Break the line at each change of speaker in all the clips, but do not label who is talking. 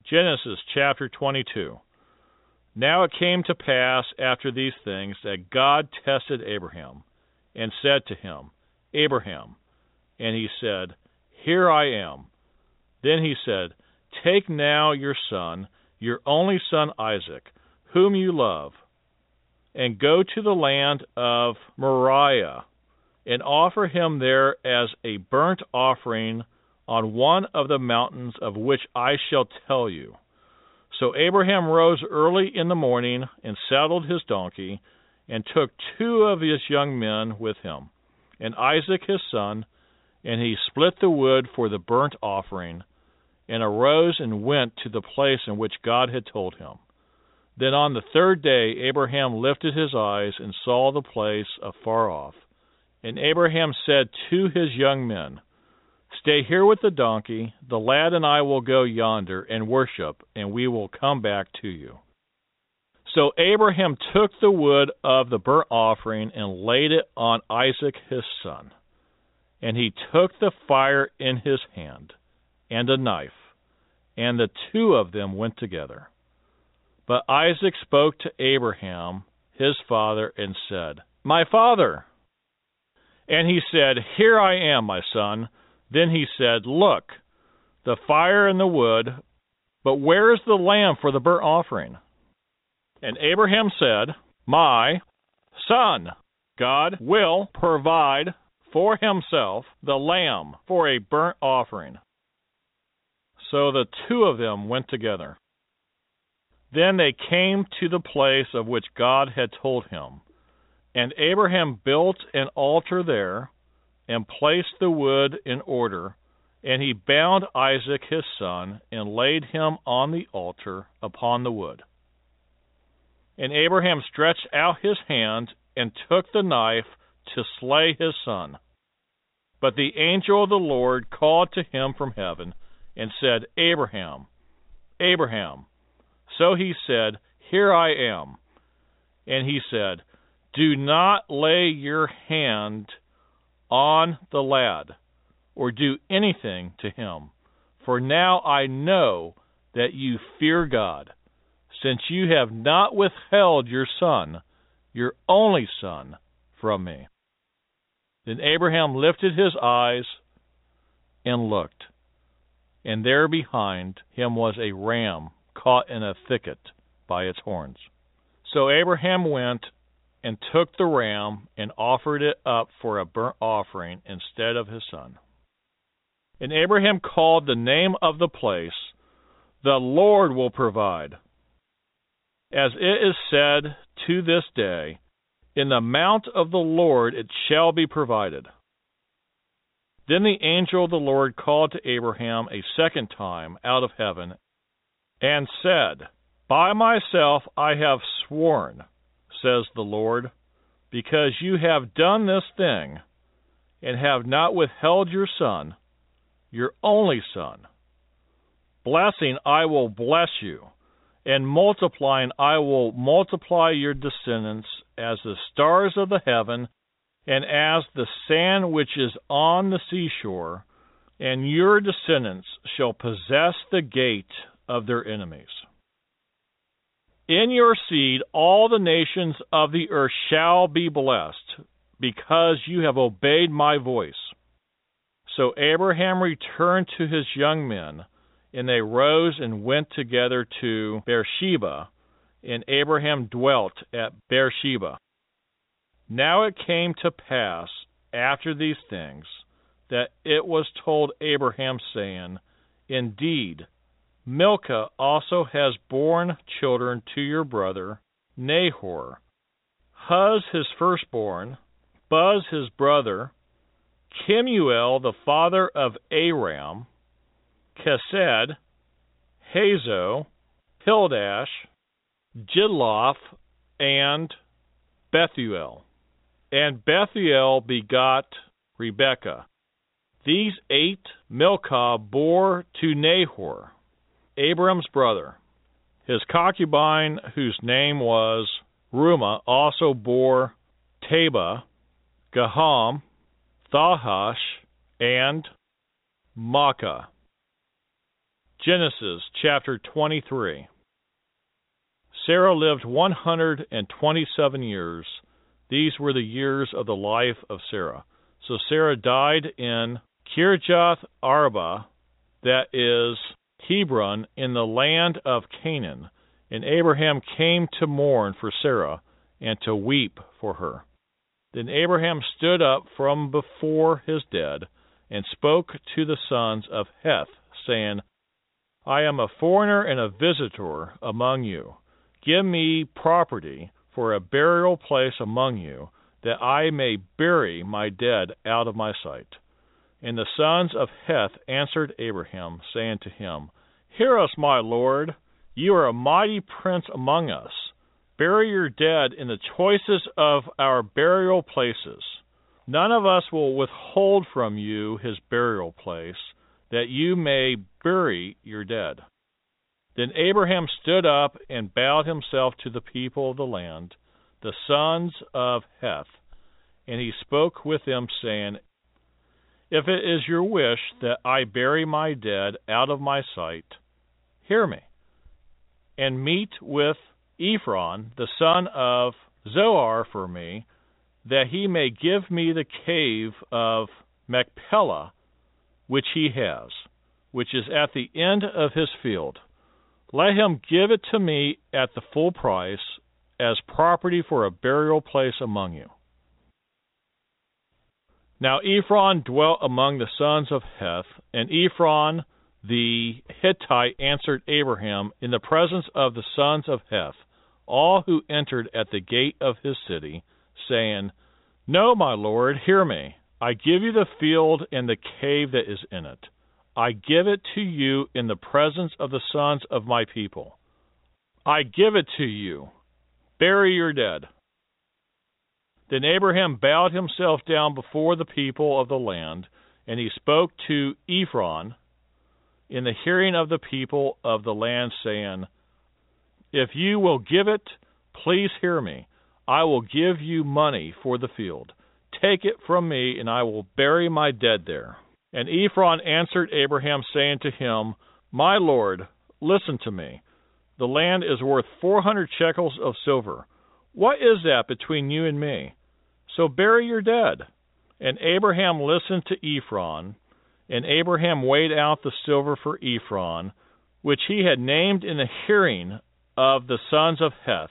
Genesis chapter 22. Now it came to pass after these things that God tested Abraham, and said to him, Abraham. And he said, Here I am. Then he said, Take now your son, your only son Isaac, whom you love, and go to the land of Moriah, and offer him there as a burnt offering on one of the mountains of which I shall tell you. So Abraham rose early in the morning and saddled his donkey, and took 2 of his young men with him, and Isaac his son, and he split the wood for the burnt offering, and arose and went to the place in which God had told him. Then on the 3rd day Abraham lifted his eyes and saw the place afar off. And Abraham said to his young men, Stay here with the donkey, the lad and I will go yonder and worship, and we will come back to you. So Abraham took the wood of the burnt offering and laid it on Isaac his son. And he took the fire in his hand, and a knife, and the 2 of them went together. But Isaac spoke to Abraham his father, and said, My father! And he said, Here I am, my son. Then he said, Look, the fire and the wood, but where is the lamb for the burnt offering? And Abraham said, My son, God will provide for himself the lamb for a burnt offering. So the 2 of them went together. Then they came to the place of which God had told him. And Abraham built an altar there, and placed the wood in order, and he bound Isaac his son, and laid him on the altar upon the wood. And Abraham stretched out his hand, and took the knife to slay his son. But the angel of the Lord called to him from heaven, and said, Abraham, Abraham. So he said, Here I am. And he said, Do not lay your hand on the lad, or do anything to him. For now I know that you fear God, since you have not withheld your son, your only son, from me. Then Abraham lifted his eyes and looked, and there behind him was a ram caught in a thicket by its horns. So Abraham went and took the ram and offered it up for a burnt offering instead of his son. And Abraham called the name of the place, The Lord will provide. As it is said to this day, In the mount of the Lord it shall be provided. Then the angel of the Lord called to Abraham a second time out of heaven, and said, By myself I have sworn, says the Lord, because you have done this thing, and have not withheld your son, your only son. Blessing I will bless you, and multiplying I will multiply your descendants as the stars of the heaven, and as the sand which is on the seashore, and your descendants shall possess the gate of their enemies. In your seed all the nations of the earth shall be blessed, because you have obeyed my voice. So Abraham returned to his young men, and they rose and went together to Beersheba, and Abraham dwelt at Beersheba. Now it came to pass after these things, that it was told Abraham, saying, Indeed, Milcah also has borne children to your brother Nahor, Huz his firstborn, Buz his brother, Kemuel the father of Aram, Kesed, Hazo, Pildash, Jidlaph, and Bethuel. And Bethuel begot Rebekah. These 8 Milcah bore to Nahor, Abram's brother. His concubine, whose name was Reumah, also bore Tebah, Gaham, Thahash, and Maacah. Genesis chapter 23. Sarah lived 127 years. These were the years of the life of Sarah. So Sarah died in Kirjath Arba, that is Hebron, in the land of Canaan. And Abraham came to mourn for Sarah and to weep for her. Then Abraham stood up from before his dead and spoke to the sons of Heth, saying, I am a foreigner and a visitor among you. Give me property for a burial place among you, that I may bury my dead out of my sight. And the sons of Heth answered Abraham, saying to him, Hear us, my lord. You are a mighty prince among us. Bury your dead in the choicest of our burial places. None of us will withhold from you his burial place, that you may bury your dead. Then Abraham stood up and bowed himself to the people of the land, the sons of Heth, and he spoke with them, saying, If it is your wish that I bury my dead out of my sight, hear me, and meet with Ephron, the son of Zohar, for me, that he may give me the cave of Machpelah, which he has, which is at the end of his field. Let him give it to me at the full price, as property for a burial place among you. Now Ephron dwelt among the sons of Heth, and Ephron the Hittite answered Abraham in the presence of the sons of Heth, all who entered at the gate of his city, saying, No, my lord, hear me. I give you the field and the cave that is in it. I give it to you in the presence of the sons of my people. I give it to you. Bury your dead. Then Abraham bowed himself down before the people of the land, and he spoke to Ephron in the hearing of the people of the land, saying, If you will give it, please hear me. I will give you money for the field. Take it from me, and I will bury my dead there. And Ephron answered Abraham, saying to him, My lord, listen to me. The land is worth 400 shekels of silver. What is that between you and me? So bury your dead. And Abraham listened to Ephron, and Abraham weighed out the silver for Ephron, which he had named in the hearing of the sons of Heth,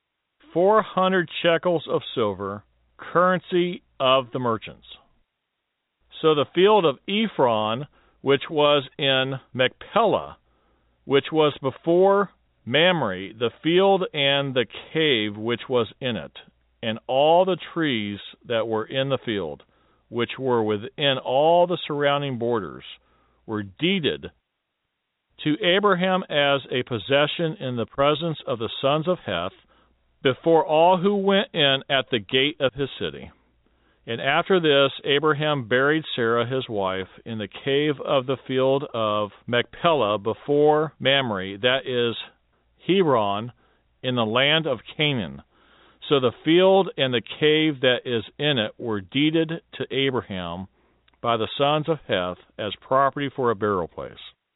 400 shekels of silver, currency of the merchants. So the field of Ephron, which was in Machpelah, which was before Mamre, the field and the cave which was in it, and all the trees that were in the field, which were within all the surrounding borders, were deeded to Abraham as a possession in the presence of the sons of Heth, before all who went in at the gate of his city. And after this, Abraham buried Sarah his wife in the cave of the field of Machpelah before Mamre, that is Hebron, in the land of Canaan. So the field and the cave that is in it were deeded to Abraham by the sons of Heth as property for a burial place.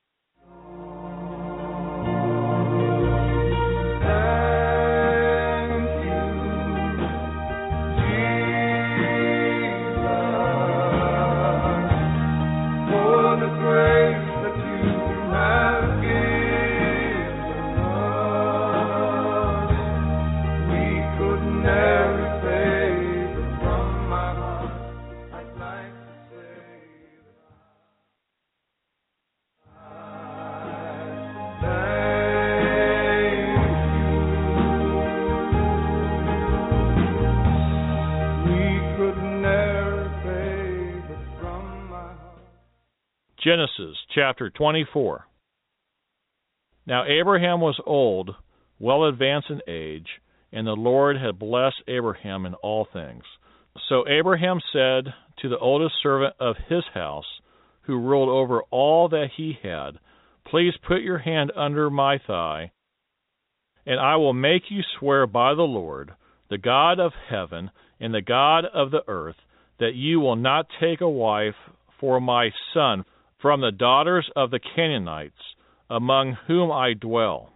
Genesis chapter 24. Now Abraham was old, well advanced in age, and the Lord had blessed Abraham in all things. So Abraham said to the oldest servant of his house, who ruled over all that he had, Please put your hand under my thigh, and I will make you swear by the Lord, the God of heaven and the God of the earth, that you will not take a wife for my son from the daughters of the Canaanites, among whom I dwell.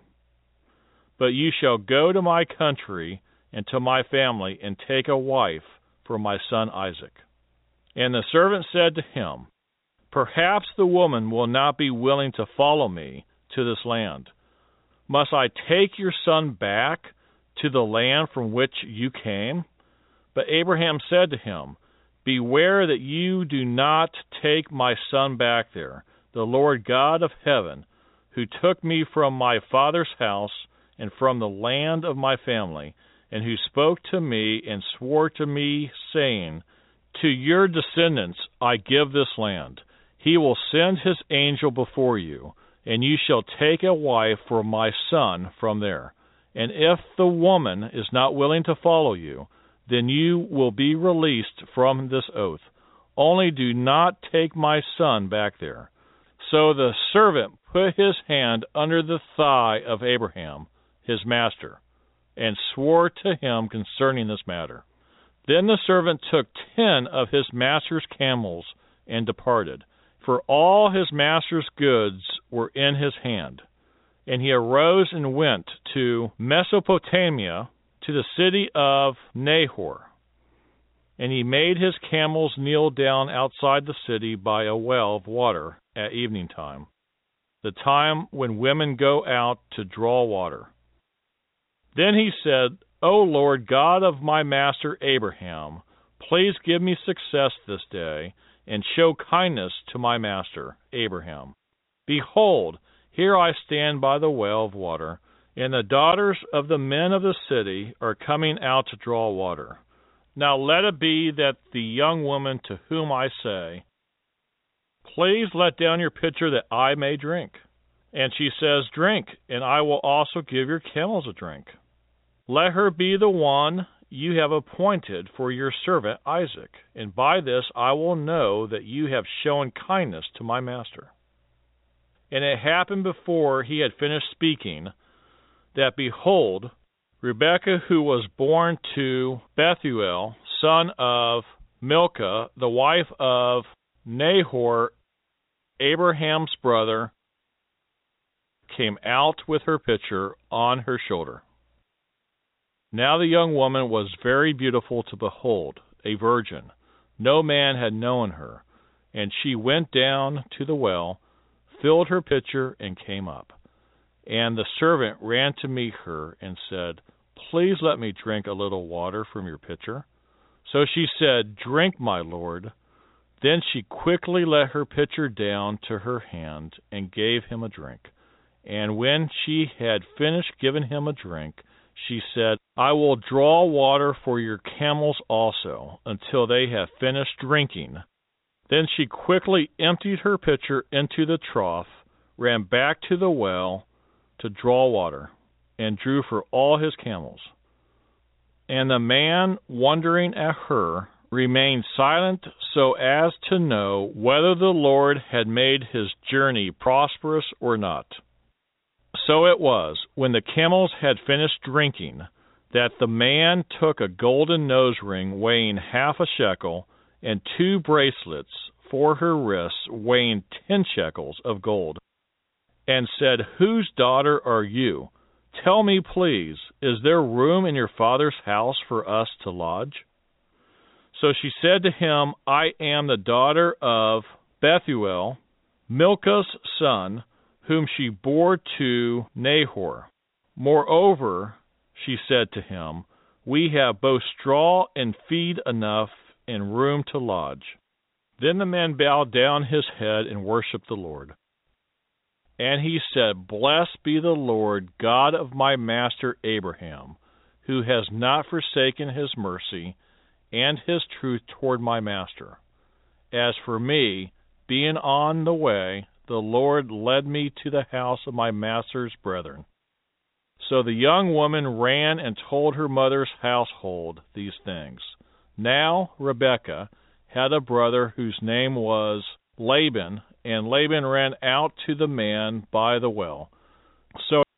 But you shall go to my country and to my family, and take a wife for my son Isaac. And the servant said to him, Perhaps the woman will not be willing to follow me to this land. Must I take your son back to the land from which you came? But Abraham said to him, Beware that you do not take my son back there. The Lord God of heaven, who took me from my father's house and from the land of my family, and who spoke to me and swore to me, saying, To your descendants I give this land. He will send his angel before you, and you shall take a wife for my son from there. And if the woman is not willing to follow you, then you will be released from this oath. Only do not take my son back there. So the servant put his hand under the thigh of Abraham, his master, and swore to him concerning this matter. Then the servant took 10 of his master's camels and departed, for all his master's goods were in his hand. And he arose and went to Mesopotamia, to the city of Nahor. And he made his camels kneel down outside the city by a well of water at evening time, the time when women go out to draw water. Then he said, O Lord God of my master Abraham, please give me success this day, and show kindness to my master Abraham. Behold, here I stand by the well of water, and the daughters of the men of the city are coming out to draw water. Now let it be that the young woman to whom I say, Please let down your pitcher that I may drink. And she says, Drink, and I will also give your camels a drink. Let her be the one you have appointed for your servant Isaac, and by this I will know that you have shown kindness to my master. And it happened before he had finished speaking, that behold, Rebekah, who was born to Bethuel, son of Milcah, the wife of Nahor, Abraham's brother, came out with her pitcher on her shoulder. Now the young woman was very beautiful to behold, a virgin. No man had known her. And she went down to the well, filled her pitcher, and came up. And the servant ran to meet her and said, Please let me drink a little water from your pitcher. So she said, Drink, my lord. Then she quickly let her pitcher down to her hand and gave him a drink. And when she had finished giving him a drink, she said, I will draw water for your camels also, until they have finished drinking. Then she quickly emptied her pitcher into the trough, ran back to the well to draw water, and drew for all his camels. And the man, wondering at her, remained silent so as to know whether the Lord had made his journey prosperous or not. So it was, when the camels had finished drinking, that the man took a golden nose ring weighing 1/2 shekel, and 2 bracelets for her wrists weighing 10 shekels of gold, and said, Whose daughter are you? Tell me, please, is there room in your father's house for us to lodge? So she said to him, I am the daughter of Bethuel, Milcah's son, whom she bore to Nahor. Moreover, she said to him, We have both straw and feed enough and room to lodge. Then the man bowed down his head and worshipped the Lord. And he said, Blessed be the Lord, God of my master Abraham, who has not forsaken his mercy and his truth toward my master. As for me, being on the way, the Lord led me to the house of my master's brethren. So the young woman ran and told her mother's household these things. Now Rebekah had a brother whose name was Laban, and Laban ran out to the man by the well. So